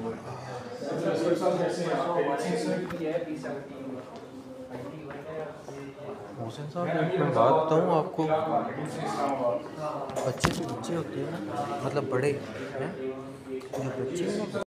मोहसिन साहब, एक मैं बात बताऊँ आपको, बच्चे जो बच्चे होते हैं ना, मतलब बड़े हैं, जो बच्चे हैं ना